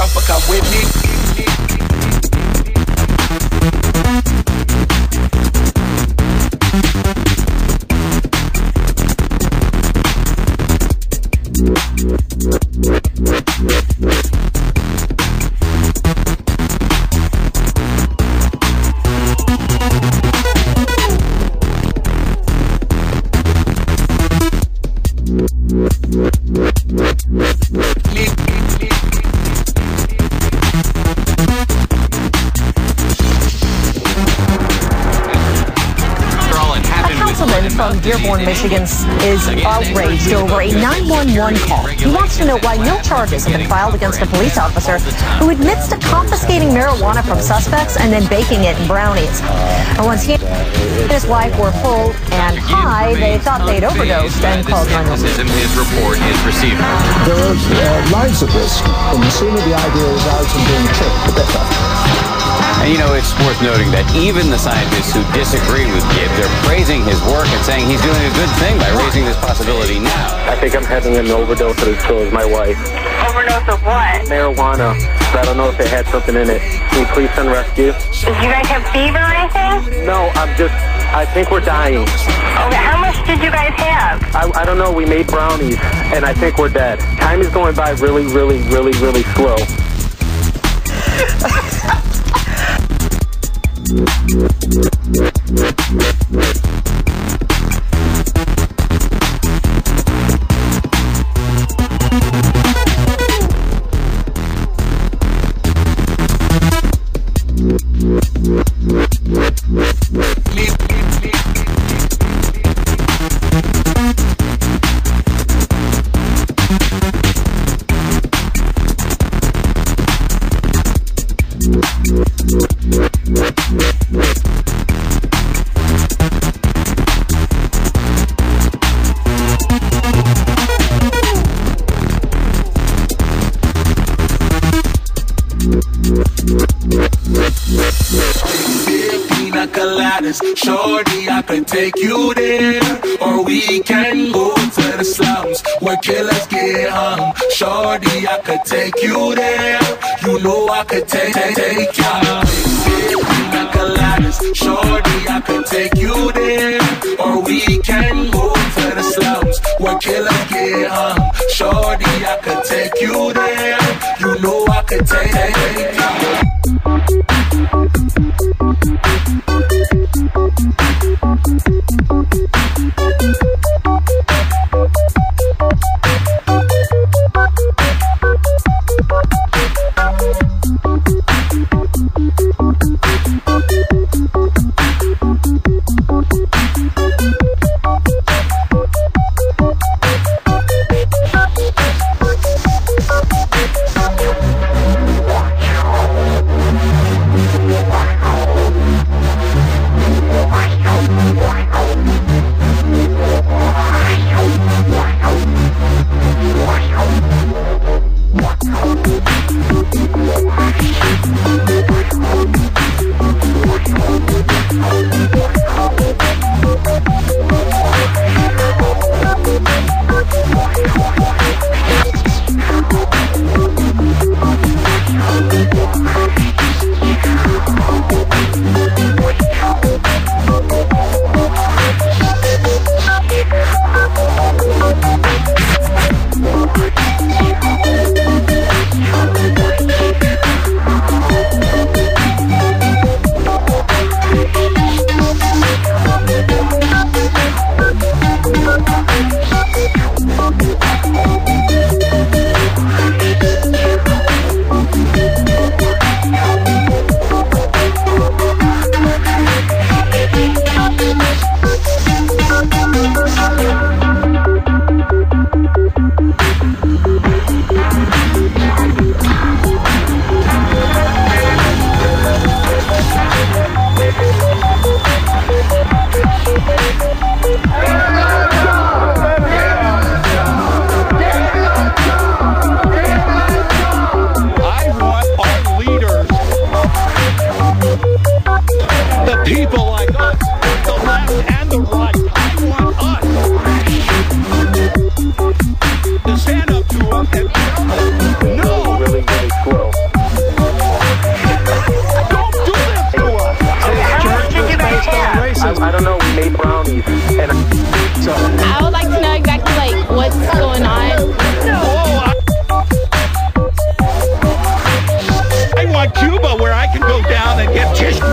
jumper, come with me. From Dearborn, Michigan is outraged over a 911 call. He wants to know why no charges have been filed against a police officer who admits to confiscating marijuana from suspects and then baking it in brownies. And once he and his wife were full and high, they thought they'd overdosed and called 911. His report is received. There are lives at risk, and the sooner the idea is out and being checked, the better. And you know, it's worth noting that even the scientists who disagree with Gibb, they're praising his work and saying he's doing a good thing by raising this possibility now. I think I'm having an overdose, and so is my wife. Overdose of what? Marijuana. I don't know if it had something in it. Can you please send rescue? Did you guys have fever or anything? No, I think we're dying. Okay, how much did you guys have? I don't know. We made brownies, and I think we're dead. Time is going by really, really, really, really slow. Shorty, I could take you there, or we can go to the slums where killers get hung. Shorty, I could take you there. You know I could take ya. Shorty, I could take you there, or we can go to the slums where killers get hung. Shorty, I could take you there. You know I could take ya.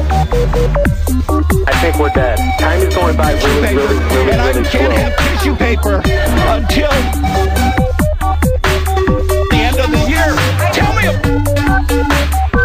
I think we're dead. Time is going by really, really, really, and I really can't slow. have tissue paper until the end of the year. Tell me.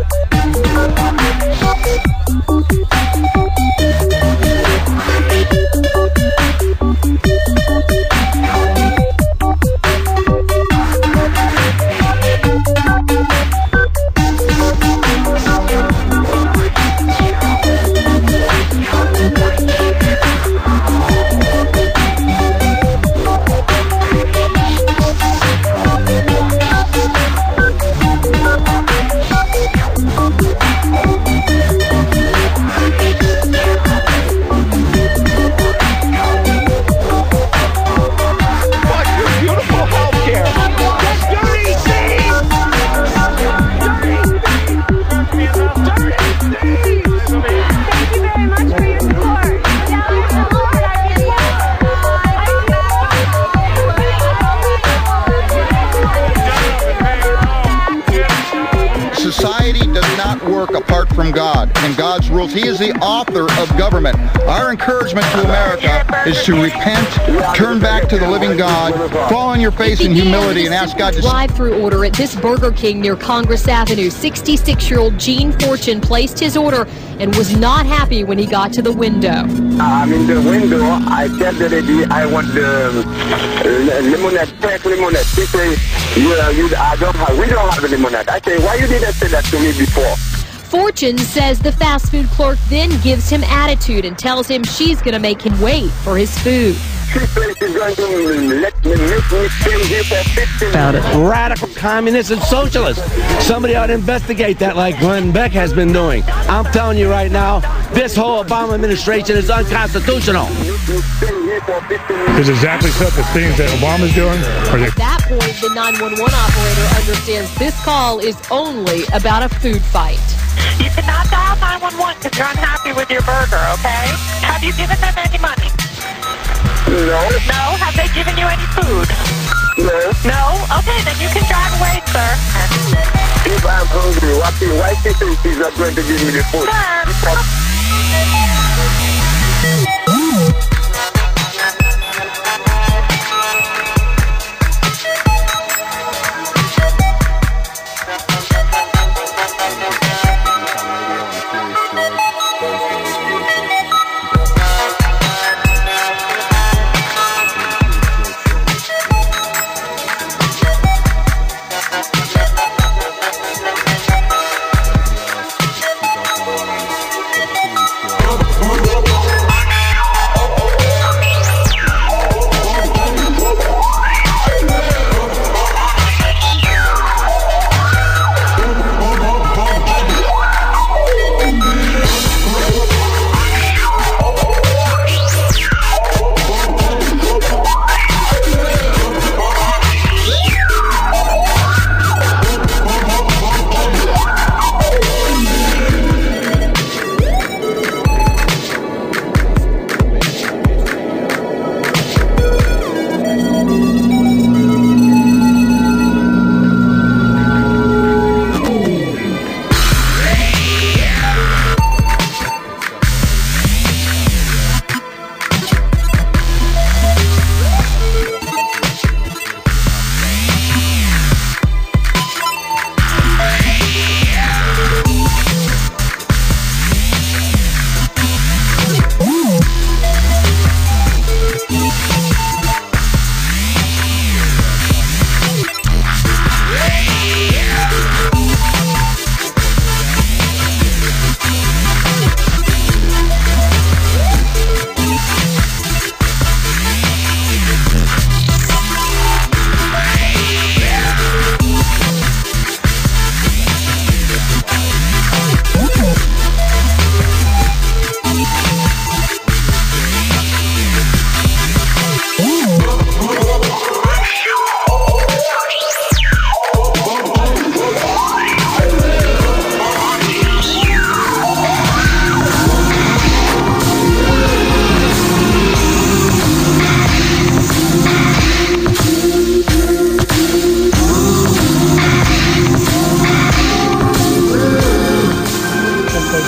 Society does not work apart from God and God's rules. He is the author of government. Our encouragement to America is to repent, turn back to the living God, fall on your face in humility, and ask God to... Drive-through order at this Burger King near Congress Avenue. 66-year-old Gene Fortune placed his order and was not happy when he got to the window. I'm in the window. I tell the lady I want the lemonade, fresh lemonade. She say, we don't have lemonade. I say, why you didn't say that to me before? Fortune says the fast food clerk then gives him attitude and tells him she's going to make him wait for his food. She says she's going to make me stay here for 15 minutes. Radical communists and socialists. Somebody ought to investigate that like Glenn Beck has been doing. I'm telling you right now, this whole Obama administration is unconstitutional. Is exactly some of the things that Obama's doing? At that point, the 911 operator understands this call is only about a food fight. You cannot dial 911 if you're unhappy with your burger, okay? Have you given them any money? No. No? Have they given you any food? No. No? Okay, then you can drive away, sir. If I'm hungry, why she says she's not going to give me the food?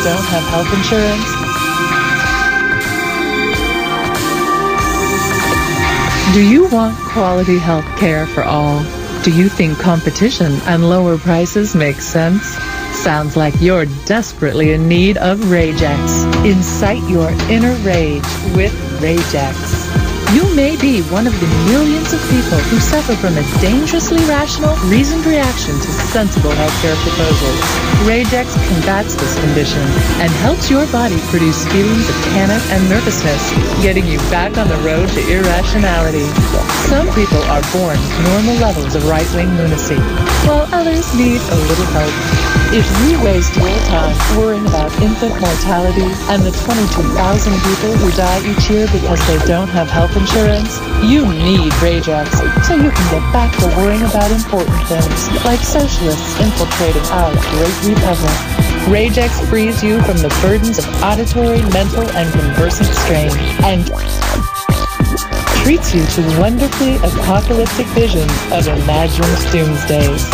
don't have health insurance? Do you want quality health care for all? Do you think competition and lower prices make sense? Sounds like you're desperately in need of Ragex. Incite your inner rage with Ragex. You may be one of the millions of people who suffer from a dangerously rational, reasoned reaction to sensible healthcare proposals. Ragex combats this condition and helps your body produce feelings of panic and nervousness, getting you back on the road to irrationality. Some people are born with normal levels of right-wing lunacy, while others need a little help. If you waste your time worrying about infant mortality and the 22,000 people who die each year because they don't have health insurance, you need Ragex so you can get back to worrying about important things, like socialists infiltrating our great republic. Ragex frees you from the burdens of auditory, mental, and conversant strain, and treats you to wonderfully apocalyptic visions of imagined doomsdays.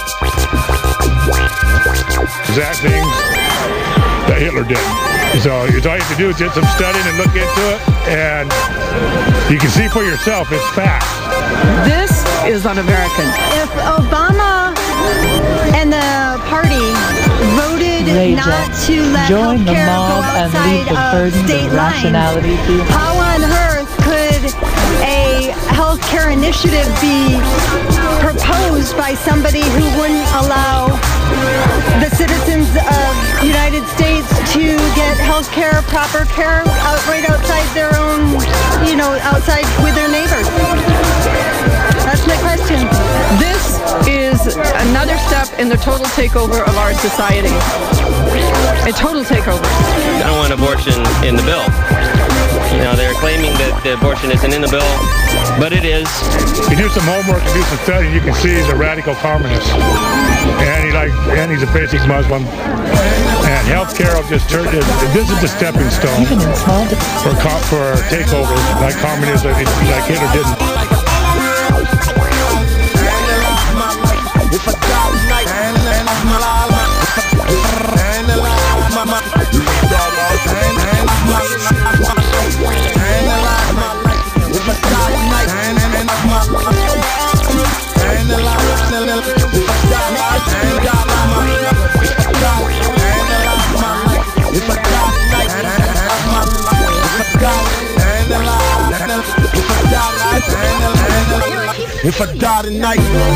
Exact things that Hitler did. So all you have to do is get some studying and look into it, and you can see for yourself, it's fact. This is un-American. If Obama and the party voted Ragex. not to let Join the healthcare mob go and leave the outside of burdens state of rationality lines, how on earth could a healthcare initiative be proposed by somebody who wouldn't allow the citizens of the United States to get health care, proper care, right outside their own, outside with their neighbors? That's my question. This is another step in the total takeover of our society. A total takeover. I don't want abortion in the bill. They're claiming that the abortion isn't in the bill, but it is. You do some homework and do some studying, you can see he's a radical communist. And he's a basic Muslim. And healthcare will just turn. This is the stepping stone for takeover, like communism, like Hitler didn't. If I die tonight,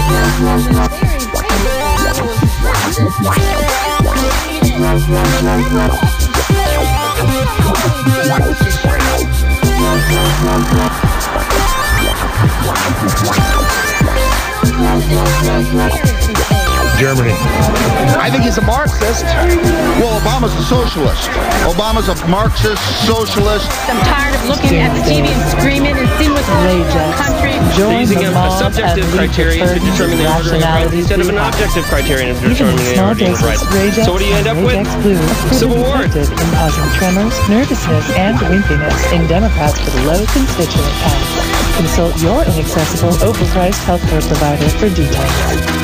Germany. I think he's a Marxist. Well, Obama's a socialist. Obama's a Marxist, socialist. I'm tired of looking at the TV and screaming and seeing what's going on in the country. Using a subjective criterion to determine the order of rights instead of an objective criterion to determine the order of rights. So what do you end up with? Civil war. In causing tremors, nervousness, and wimpiness in Democrats with low constituent counts. Consult your inaccessible, overpriced healthcare provider for details.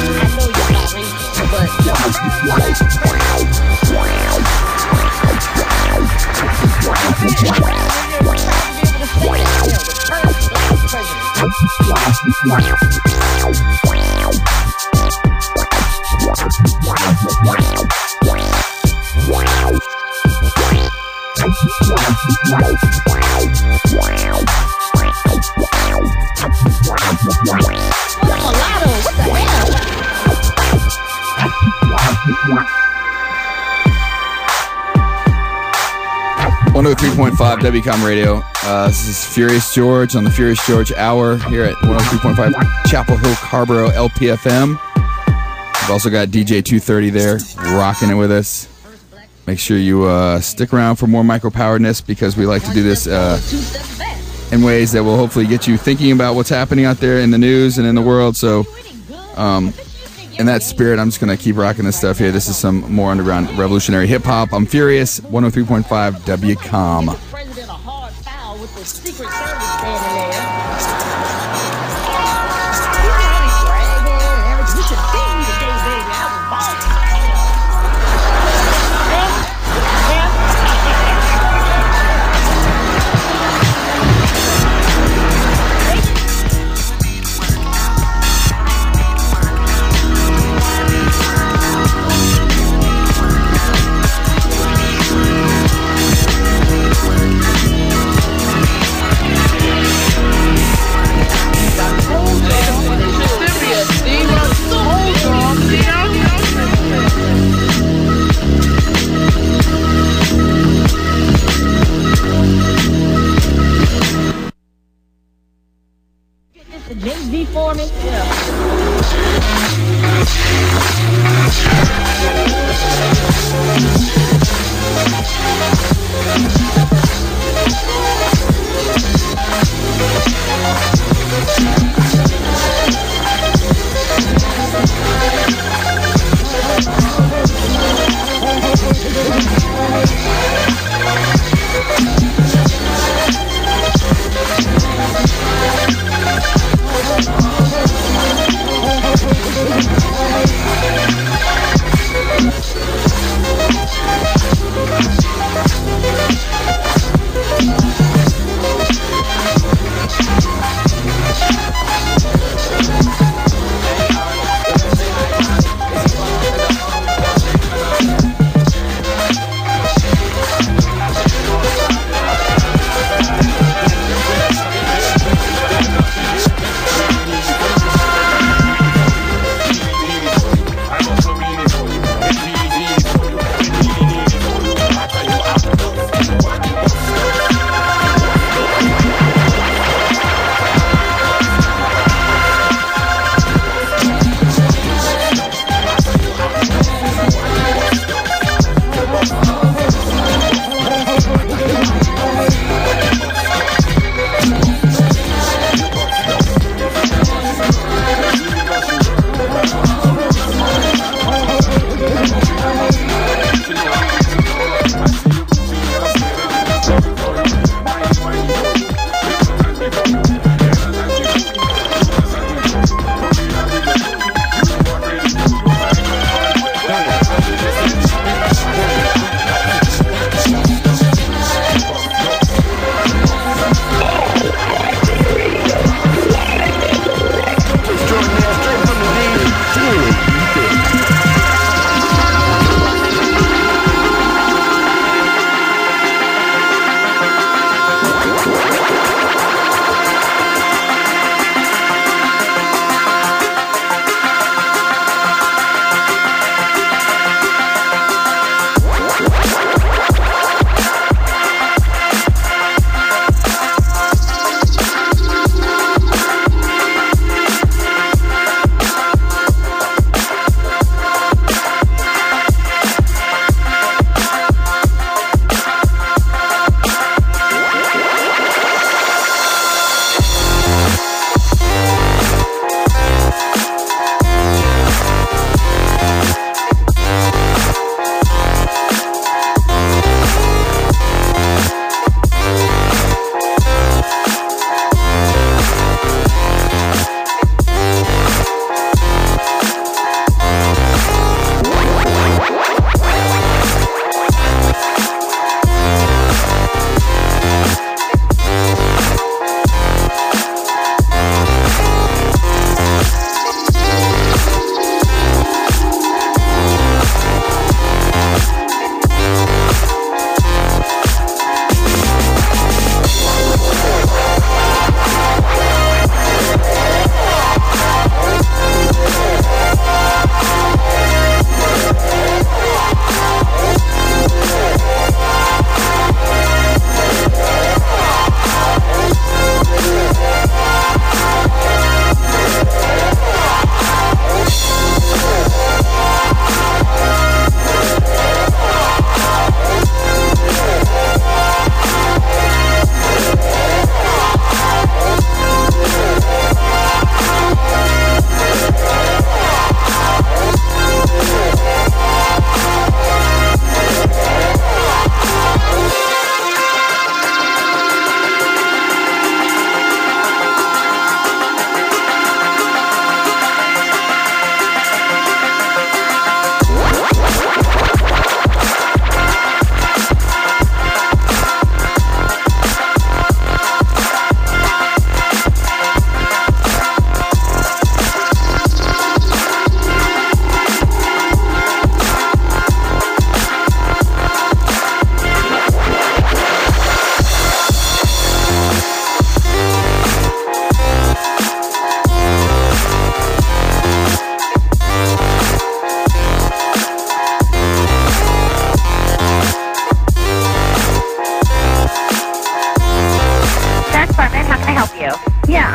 What the hell? 103.5 WCOM Radio. This is Furious George on the Furious George Hour here at 103.5 Chapel Hill, Carborough, LPFM. We've also got DJ 230 there rocking it with us. Make sure you stick around for more micro-poweredness because we like to do this in ways that will hopefully get you thinking about what's happening out there in the news and in the world. So in that spirit, I'm just going to keep rocking this stuff here. This is some more underground revolutionary hip-hop. I'm Furious, 103.5 WCOM.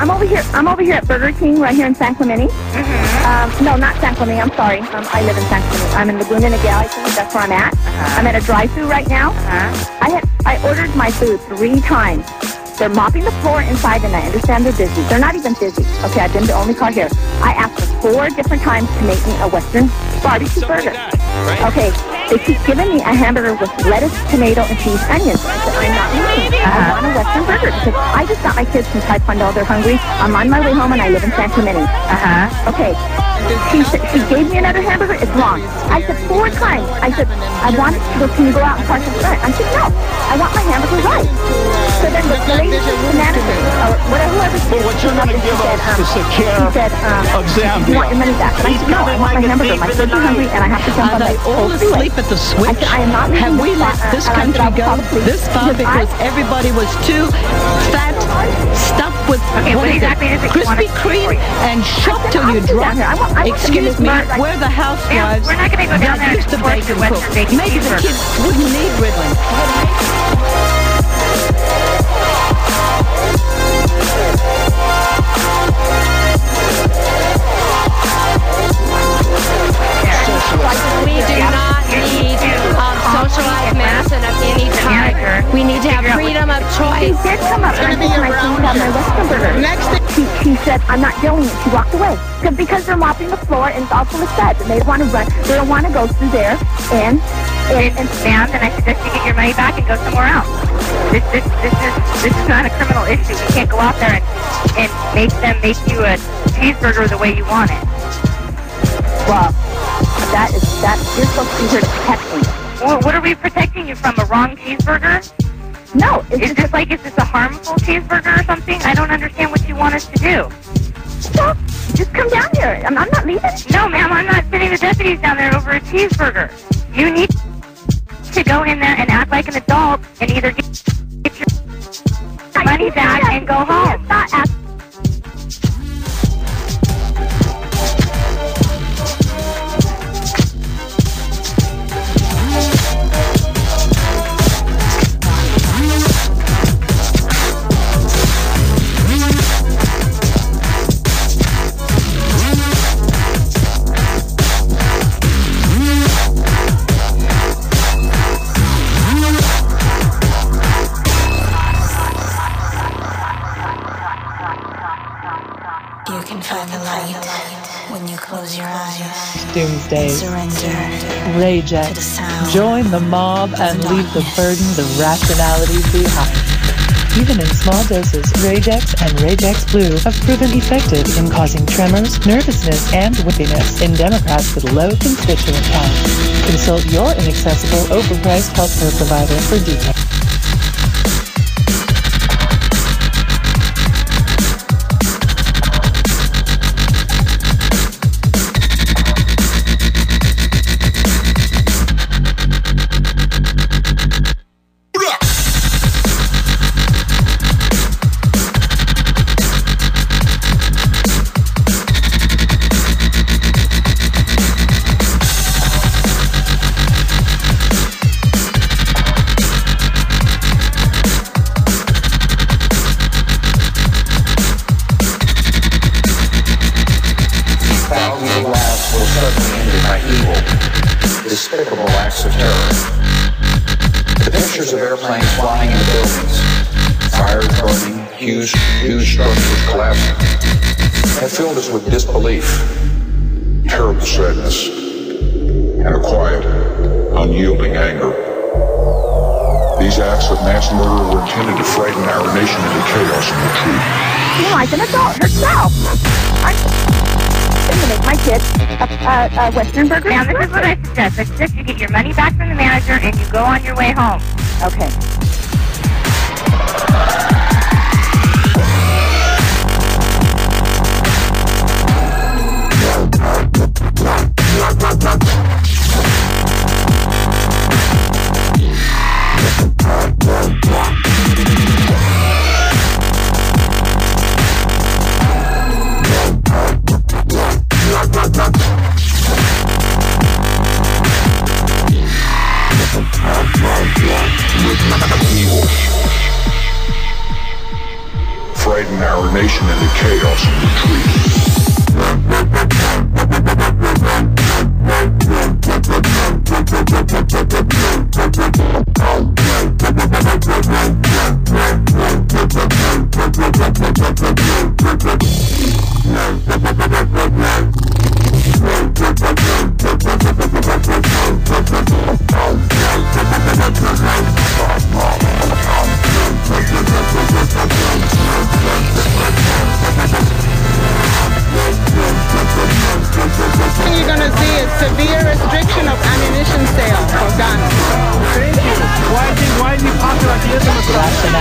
I'm over here at Burger King right here in San Clemente. No, not San Clemente. I'm sorry. I live in San Clemente. I'm in Laguna Niguel. I think that's where I'm at. I'm at a drive-thru right now. I ordered my food 3 times. They're mopping the floor inside, and I understand they're busy. They're not even busy. Okay, I've been the only car here. I asked for 4 different times to make me a Western barbecue burger. Okay, they keep giving me a hamburger with lettuce, tomato, and cheese, onions. I said, I'm not eating. I want a Western burger because I just got my kids from Taekwondo. They're hungry. I'm on my way home, and I live in San Clemente. Okay. She gave me another hamburger. It's wrong. I said 4 times. I said, can you go out and park in front? I said, no. I want my hamburger right. So then the lady, the manager, or whoever But what you're going to give us is the care of Zambia. You want your money back? And I said, no, I want my hamburger. My kids are hungry, and I have to jump on my all asleep at the switch? I said, I am not leaving. Have we let this country go this far because everybody was too fat, stuffed with Krispy Kreme, and shocked till you drop? Excuse me, we're the housewives that used to bake and cook. Maybe the kids wouldn't need Ritalin. We do not need socialized medicine of any type. We need to have freedom of choice. She did come up and I said, my Western burger. She said, I'm not doing it. She walked away. Because they're mopping the floor and it's all full of suds. And they don't want to run. They don't want to go through there and ma'am, then I suggest you get your money back and go somewhere else. This is not a criminal issue. We can't go out there and make them make you a cheeseburger the way you want it. Well, you're supposed to be here to protect me. Well, what are we protecting you from? A wrong cheeseburger? No. Is this a harmful cheeseburger or something? I don't understand what you want us to do. Well, just come down here. I'm not leaving. No, ma'am, I'm not sending the deputies down there over a cheeseburger. You need to go in there and act like an adult and either get your money back and go home. Doomsday. Ragex. Join the mob and leave the burden, the rationality behind. Even in small doses, Ragex and Ragex Blue have proven effective in causing tremors, nervousness, and whippiness in Democrats with low constituent counts. Consult your inaccessible, overpriced healthcare provider for details. Despicable acts of terror. The pictures of airplanes flying into buildings, fires burning, huge structures collapsing, have filled us with disbelief, terrible sadness, and a quiet, unyielding anger. These acts of mass murder were intended to frighten our nation into chaos and retreat. Like an adult herself. I'm going to make my kid a Western burger. Now, this is what I suggest. I suggest you get your money back from the manager and you go on your way home. Okay. frighten our nation into chaos and retreat. You're going to see a severe restriction of ammunition sales for guns. Thank you. Why is he popular at the end of the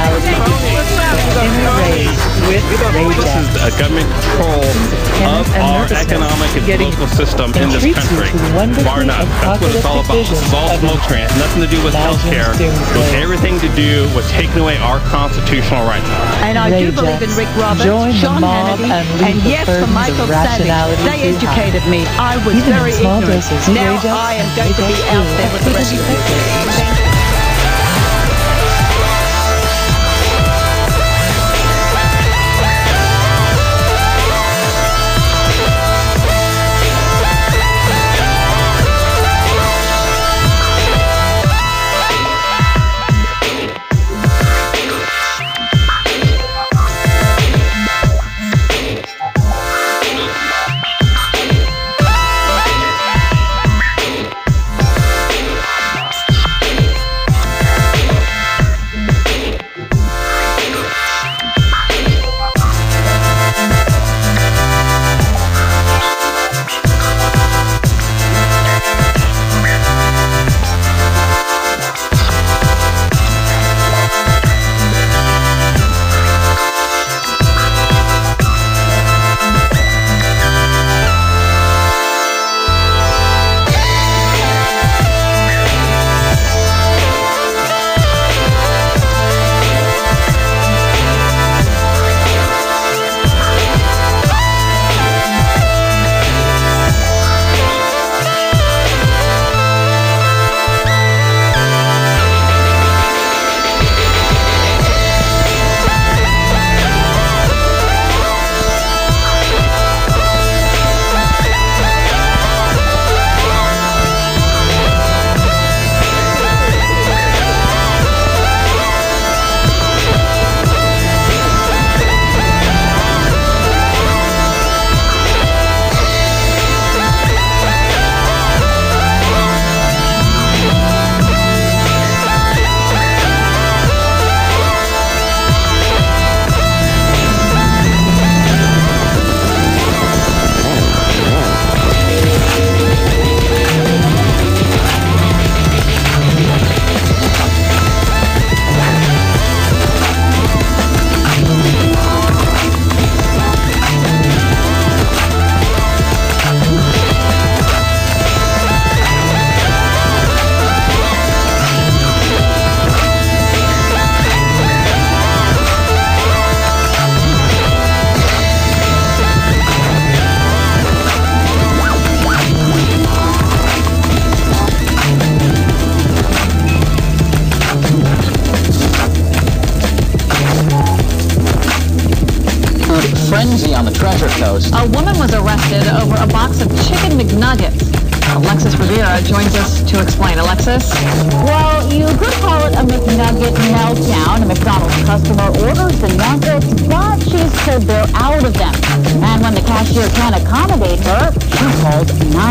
This is a government control of our economic and political system in this country. Bar none. That's what it's all about. This is all smoke screen. It has nothing to do with health care. It has everything to do with taking away our constitutional rights. And I do believe in Rick Roberts, Sean Hannity, and yes, for Michael Savage. They educated me. I was very ignorant. Now I am going to be out there with the rest of you. frenzy on the Treasure Coast. A woman was arrested over a box of chicken McNuggets. Alexis Rivera joins us to explain. Alexis? Well, you could call it a McNugget meltdown. A McDonald's customer orders the nuggets, but she's told they're out of them. And when the cashier can't accommodate her, she calls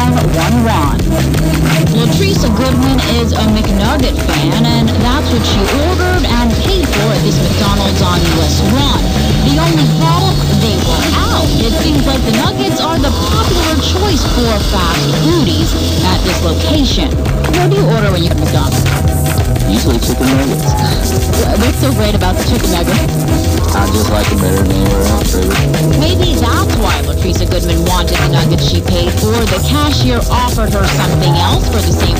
911. Latricia Goodman is a McNugget fan, and that's what she ordered and paid for at this McDonald's on US 1. The only problem? They were out. It seems like the nuggets are the popular choice for fast foodies at this location. What do you order when you get McDonald's? Usually chicken nuggets. What's so great about the chicken nuggets? I just like them better than anywhere else, really. Maybe that's why Latricia Goodman wanted the nuggets she paid for. The cashier offered her something else for the same.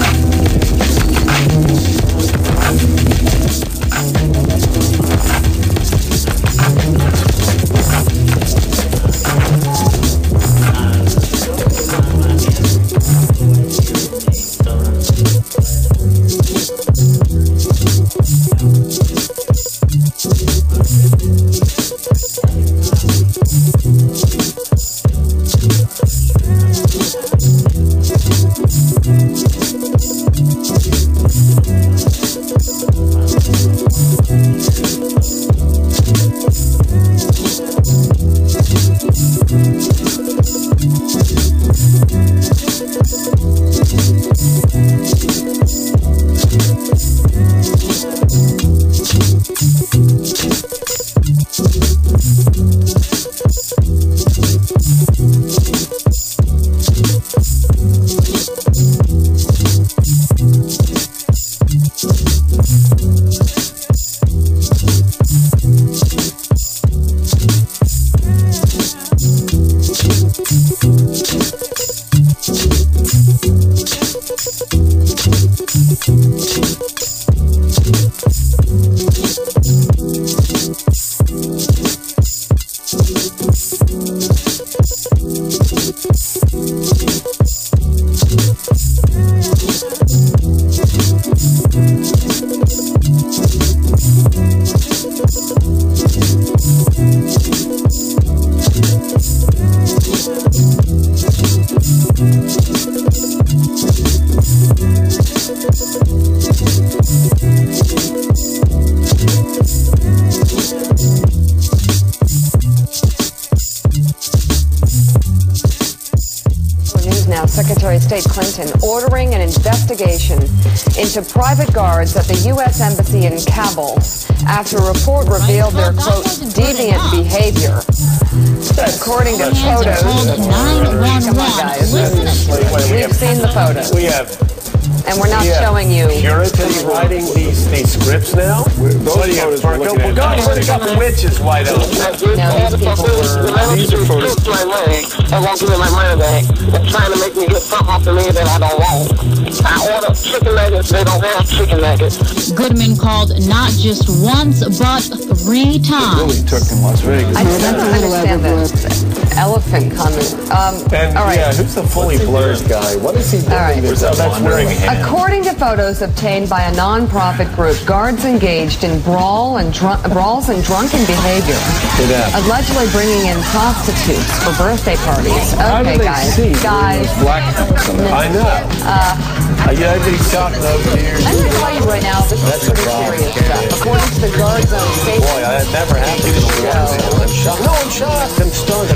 News now, Secretary of State Clinton ordering an investigation into private guards at the U.S. Embassy in Kabul after a report revealed their, quote, deviant behavior. According to photos, come on guys, we've seen the photos. We have. And we're not showing you. Puritans writing these scripts now? Those photos we're looking at. God, we're a couple witches white out. No, these people were... These are photos. My leg. They won't give me my money back. They're trying to make me get something off of me that I don't want. I order chicken nuggets. They don't have chicken nuggets. Goodman called not just once, but 3 times. Really took in Las Vegas. I don't understand the elephant comment. And all right. yeah, who's the fully blurred guy? What is he doing? All right. That's wearing a hand. According to photos obtained by a non-profit group, guards engaged in brawls and drunken behavior, allegedly bringing in prostitutes for birthday parties. Okay, guys. I know. Yeah, I've been shocked over the years. I'm going to tell you right now, this is pretty serious stuff. According to the guard zone station. Boy, that never happened in the world. I'm shocked. No, I'm shocked. I'm stunned.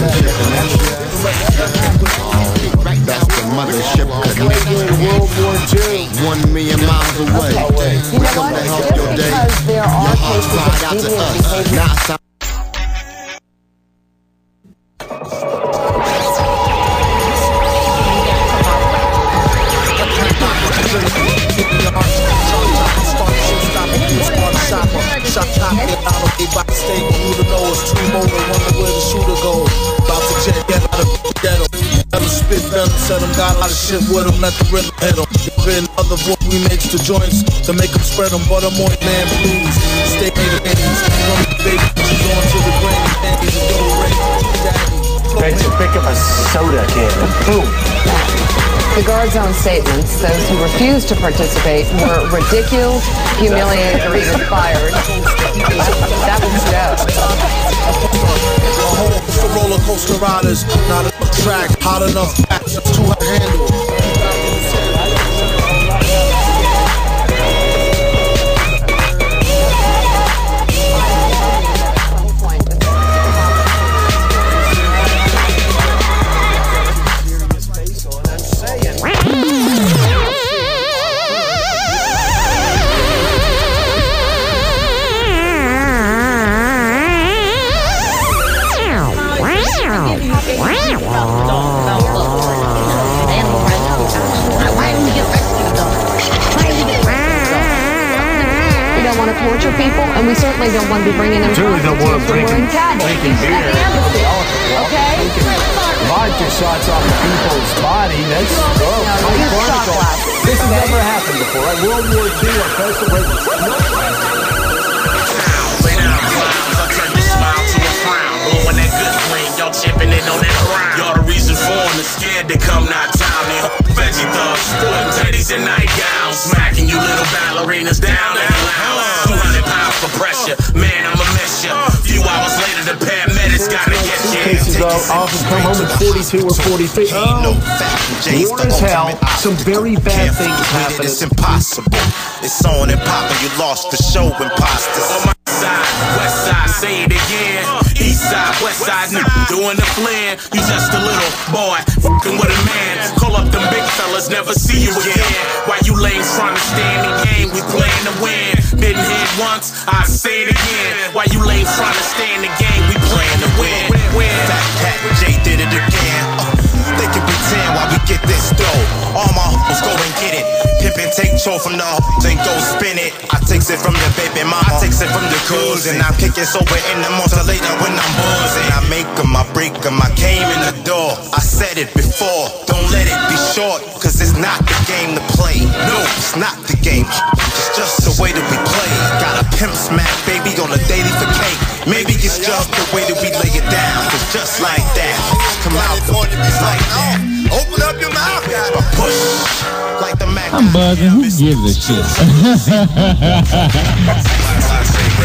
That's the mothership connected. World War II. 1 million miles away. Okay. You know what? Just because there are cases of deviant behavior. Shot top, get out of a box stable. Who to know is true motor, wonder where the shooter goes. About to jet, get out of the ghetto. Let him spit venom, set him, got a lot of shit with him, let the rhythm hit him. Been other voice remix the joints to make him spread them, but I'm on man blues. Stay in the hands, from the baby, she's on to the brain, and he's a double ring. Daddy, pick up a soda can and boom. The guard zone statements, those who refused to participate were ridiculed, humiliated, or even fired. That was Joe. For roller coaster riders, not enough track, hot enough action to handle. Torture people, and we certainly don't want to be bringing in prostitutes or wearing caddies at the embassy. Okay? Vodka shots on the people's body. That's This has never happened before. Like World War II, a person with blowing that good flame, y'all chipping it on that ground. Y'all the reason for them is scared to come not time. They veggie thugs, sporting teddies and nightgowns, smacking you little ballerinas down and loud. 200 pounds for pressure, man, I'ma miss ya. Few hours later, the paramedics gotta get you. Cases often come home at 42 or 43. War is hell. Some very bad things happen. It's impossible. It's on and popping. You lost the show, imposters. On my side, west side, say it again. East side, west side, doing the flare. You just a little boy, fucking with a man. Call up them big fellas, never see you again. Why you lames trying to stay in the game? We playing to win. Didn't hit once, I say it again. Why you lames trying to stay in the game? We playing to win. Fat Cat, Jay did it again. They can pretend while we get this dough. All my hoes go and get it. Pimp and take control from the hoes and go spin it. I takes it from the baby mama, I takes it from the cousin. I'm kicking sober in the monster later when I'm buzzing. I make them, I break them, I came in the door. I said it before, don't let it be short. Cause it's not the game to play. No, it's not the game. It's just the way that we play. Got a pimp smack baby on a daily for cake. Maybe it's just the way that we lay it down. Cause just like that, come out the like that. Open up your mouth, a push like the Mac. I'm buzzing. Who gives a shit?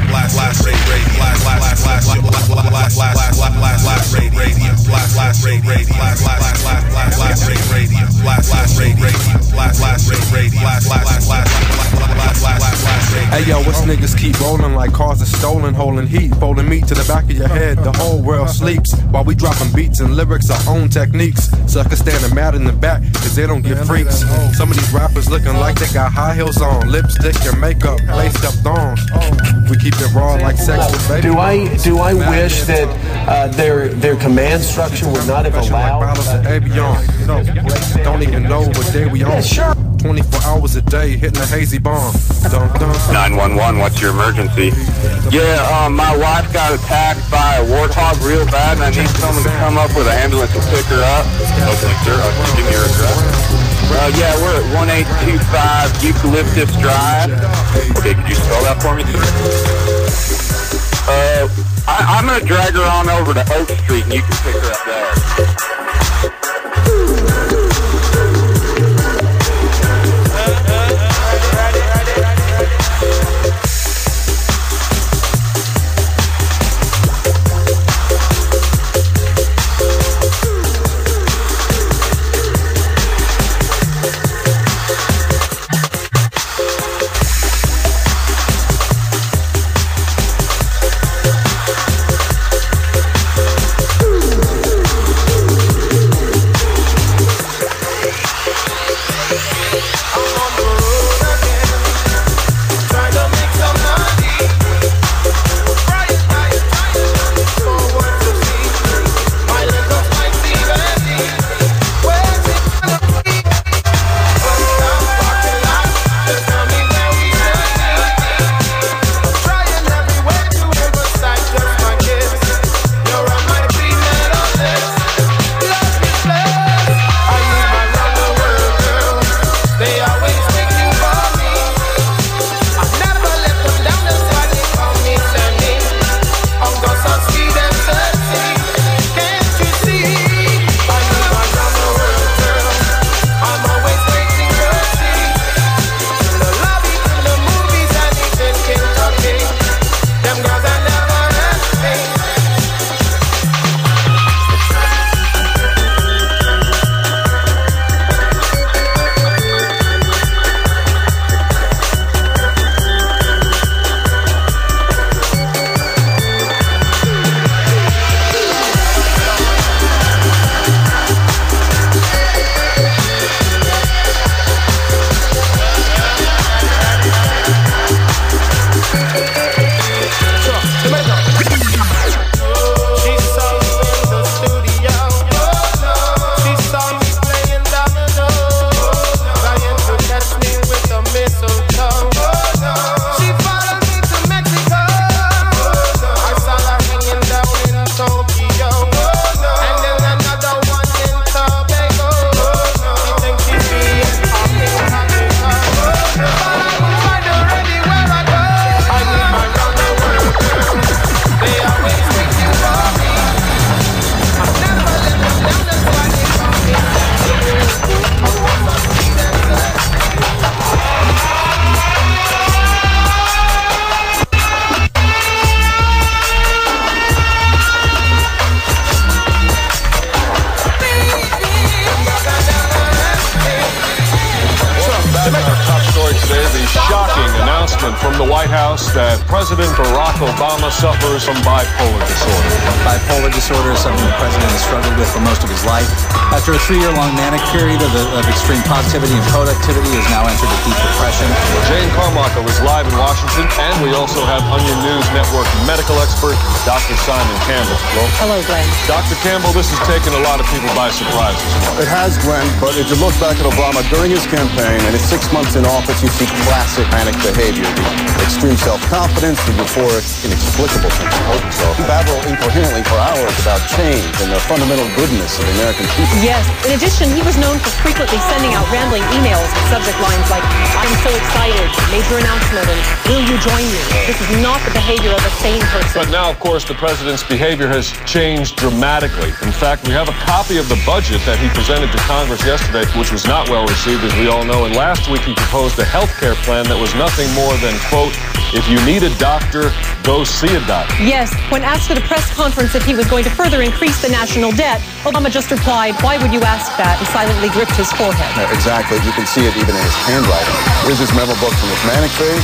Hey yo, what's niggas keep rolling like cars are stolen, holding heat, folding meat to the back of your head. The whole world sleeps while we dropping beats and lyrics, our own techniques. Suckers standing mad in the back cause they don't get freaks. Some of these rappers looking like they got high heels on, lipstick and makeup, laced up thongs. We keep it raw like sex with baby. Do I wish that their command structure would not have allowed bottles of Avion. Don't even know what day we on. Yeah, sure. 24 hours a day hitting a hazy bomb. 911, what's your emergency? Yeah, my wife got attacked by a warthog real bad, and I need someone to come up with an ambulance and pick her up. Okay, sir, give me your address. Yeah, we're at 1825 Eucalyptus Drive. Okay, could you spell that for me? I'm gonna drag her on over to Oak Street, and you can pick her up there. From the White House that President Barack Obama suffers from bipolar disorder. Bipolar disorder is something the president has struggled with for most of his life. After a 3-year-long manic period of extreme positivity and productivity, he has now entered a deep depression. Jane Carmichael is live in Washington, and we also have Onion News Network medical expert Dr. Simon Campbell. Hello, Glenn. Dr. Campbell, this has taken a lot of people by surprise this morning. It has, Glenn, but if you look back at Obama during his campaign and his 6 months in office, you see classic manic behavior. The extreme self-confidence, the euphoric, inexplicable sense of hope. So he babbled incoherently for hours about change and the fundamental goodness of the American people. Yes. In addition, he was known for frequently sending out rambling emails with subject lines like, "I'm so excited, major announcement, and will you join me?" This is not the behavior of a sane person. But now, of course, the president's behavior has changed dramatically. In fact, we have a copy of the budget that he presented to Congress yesterday, which was not well received, as we all know. And last week, he proposed a health care plan that was nothing more than, quote, if you need a doctor, go see a doctor. Yes, when asked at a press conference if he was going to further increase the national debt, Obama just replied, "Why would you ask that?" and silently gripped his forehead. Exactly. You can see it even in his handwriting. Here's his memo book from his manic phase.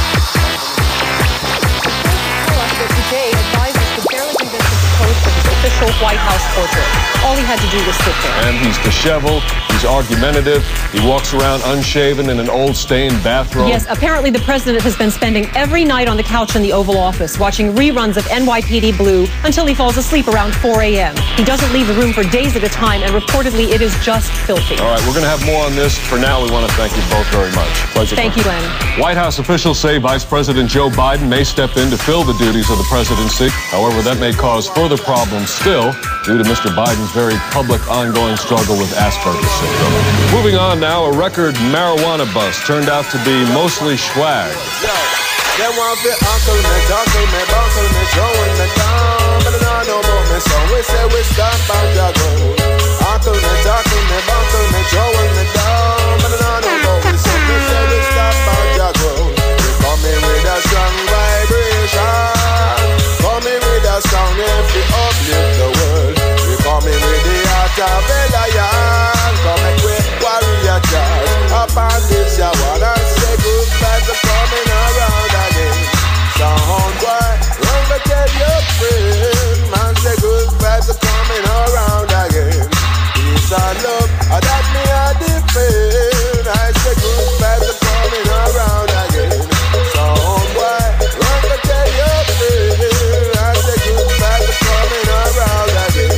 Today advises to barely convince him to pose for his official White House portrait. All he had to do was sit there. And he's disheveled, he's argumentative, he walks around unshaven in an old stained bathrobe. Yes, apparently the president has been spending every night on the couch in the Oval Office watching reruns of NYPD Blue until he falls asleep around 4 a.m. He doesn't leave the room for days at a time, and reportedly it is just filthy. All right, we're going to have more on this. For now, we want to thank you both very much. Pleasure. Thank you, Len. White House officials say Vice President Joe Biden may step in to fill the duties of the presidency. However, that may cause further problems still due to Mr. Biden's very public ongoing struggle with Asperger's syndrome. Moving on now, a record marijuana bust turned out to be mostly swag. They want to uncle me, buckle me, throwing me down. But I don't know about me, so we say we stop and juggle. Uncle me, buckle me, throwing me down. But I don't know about me, so we say we stop and juggle. We come in with a strong vibration. Come in with a sound if we uplift the world. We come in with the heart of a lion. Come in with warrior charge. Up on this yawan and say good vibes are coming around again. Sound boy, run to tell your friend. Man say good vibes are coming around again. Peace and love, that me a defend. I say good vibes are coming around again. Sound boy, run to tell your friend. I say good vibes are coming around again.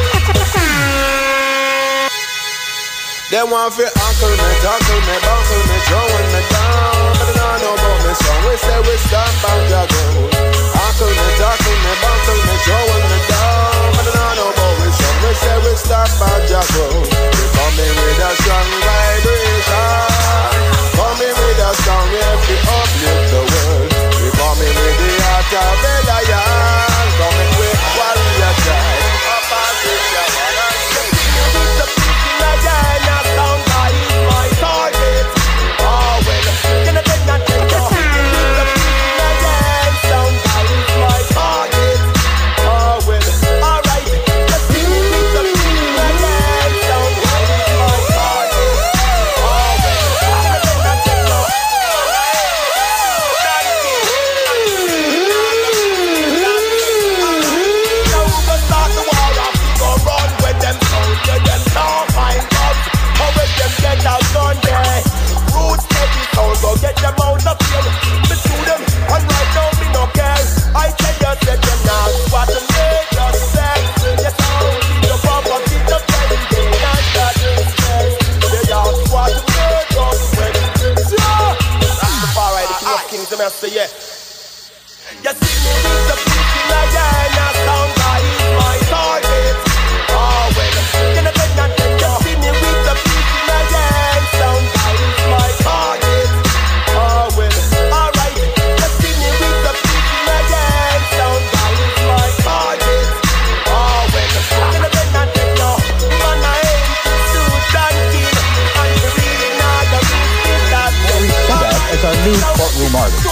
They want to uncle me, buckle me, throwing me down. But I don't know about me, so we say we stop and juggle. Uncle me, buckle me, throwing me down. But I don't know about me, so we say we stop and juggle. We come in with a strong vibration. Come in with a song, if we uplift the world. We come in with the heart of a lion. Come in with warrior child. Up and this your man and say, it's a picking again. My target. Oh well, can I take that take off? Again, sound is my target. Oh well, alright. Let's see the again, sound is my target. Oh well, can I take that take off? Now we go start the war off. We go run with them soldiers, them can't find us. How with them get out on there? Roots heavy sound, go get them out of here. Me shoot them, and right now me no care. I tell you, set them now. What them make us sex. Yes, only the property, the vending, and that is sex. They just what them make us when it's that's the far right, the king of kings, the master, yeah. You see me with the picking again, that sound guy is my target. Oh well, can I take that take you see me with the picking again, sound guy is my target. Oh well, alright, you see me with the picking again, sound guy is my target. Oh well, can I take that take you? Man I aim to shoot and kill, and the reading now the root is that. We see that as our new courtroom artist.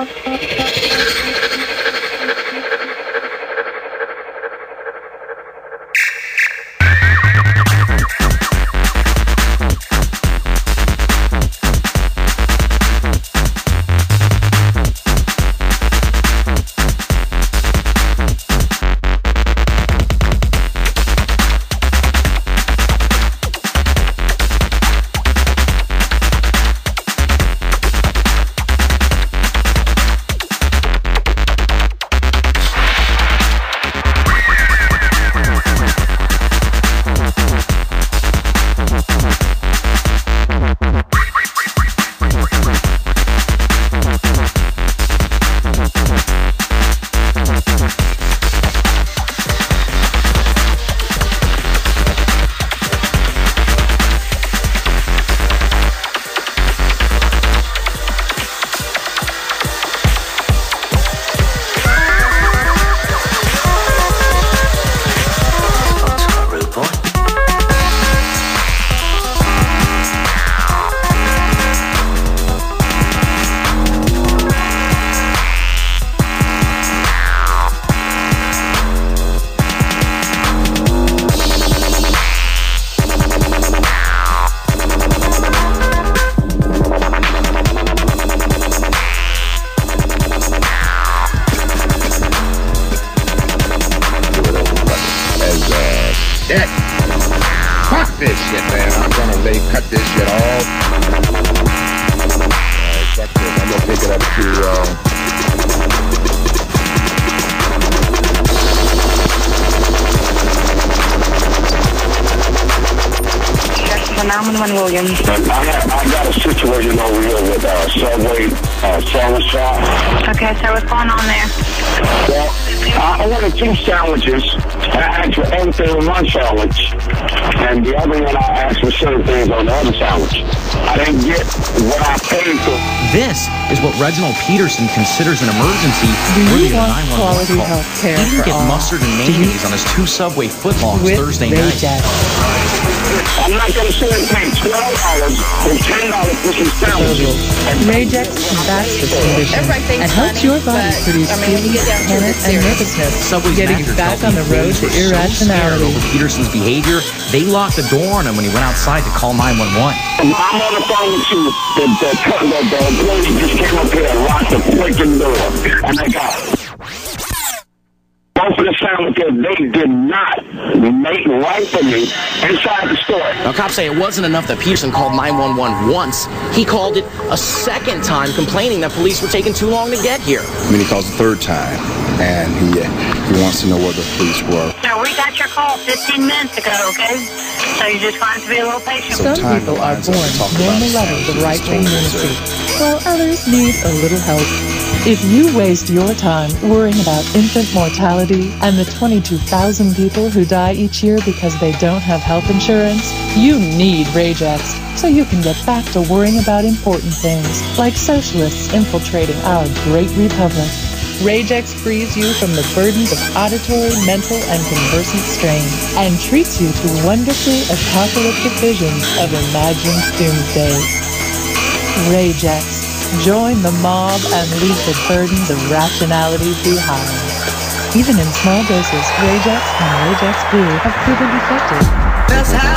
Williams. I got a situation over here with Subway sandwich shop. Okay, so what's going on there? Well, I wanted 2 sandwiches. I asked for everything in one sandwich, and the other one I asked for certain things on the other sandwich. I didn't get what I paid for. This is what Reginald Peterson considers an emergency. Do you want quality health care? He didn't get mustard and mayonnaise on his 2 Subway footlongs Thursday night. I'm not going to say it pay $12 and $10 for some sandwiches. Ragex combats this condition and helps your body produce feelings of panic and nervousness, getting back on the road to irrationality. Over Peterson's behavior, they locked the door on him when he went outside to call 911. I'm on the phone with you. The employee just came up here and locked the freaking door, and I got both of the sandwiches they did not make right for me inside the store. Now, cops say it wasn't enough that Peterson called 911 once. He called it a second time, complaining that police were taking too long to get here. I mean, he calls the 3rd time, and he wants to know where the police were. So we got your call 15 minutes ago, okay? So you just want to be a little patient. Some people are born normal levels of right-wing lunacy, while others need a little help. If you waste your time worrying about infant mortality and the 22,000 people who die each year because they don't have health insurance, you need Ragex so you can get back to worrying about important things like socialists infiltrating our great republic. Ragex frees you from the burdens of auditory, mental, and conversant strain and treats you to wonderfully apocalyptic visions of imagined doomsday. Ragex. Join the mob and leave the burdens of rationality behind. Even in small doses, Ragex and Ragex Blue have proven effective.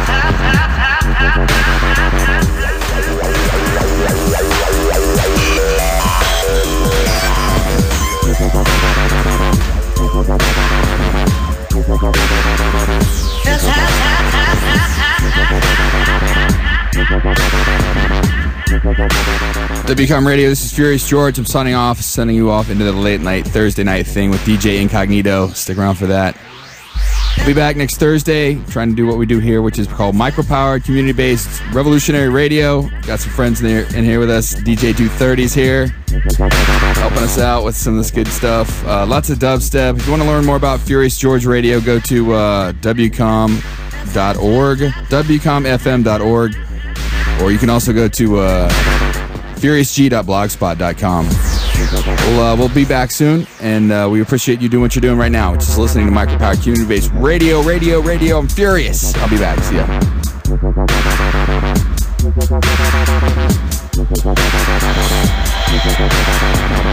WCOM Radio, this is Furious George. I'm signing off, sending you off into the late night, Thursday night thing with DJ Incognito. Stick around for that. We'll be back next Thursday, trying to do what we do here, which is called micro-powered, community-based, revolutionary radio. Got some friends in here with us. DJ 230's here, helping us out with some of this good stuff. Lots of dubstep. If you want to learn more about Furious George Radio, go to WCOM.org, WCOMFM.org, or you can also go to FuriousG.blogspot.com. We'll be back soon, and we appreciate you doing what you're doing right now, which is listening to Micropower Community-Based Radio. I'm Furious. I'll be back. See ya.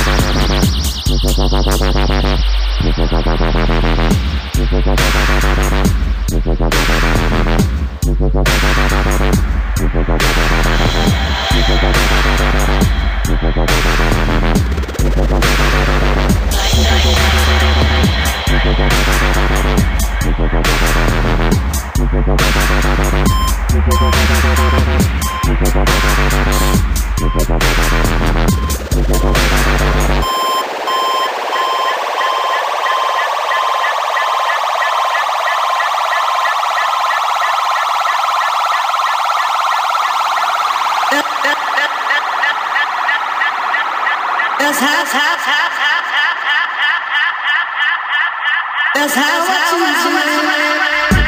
That's how I choose.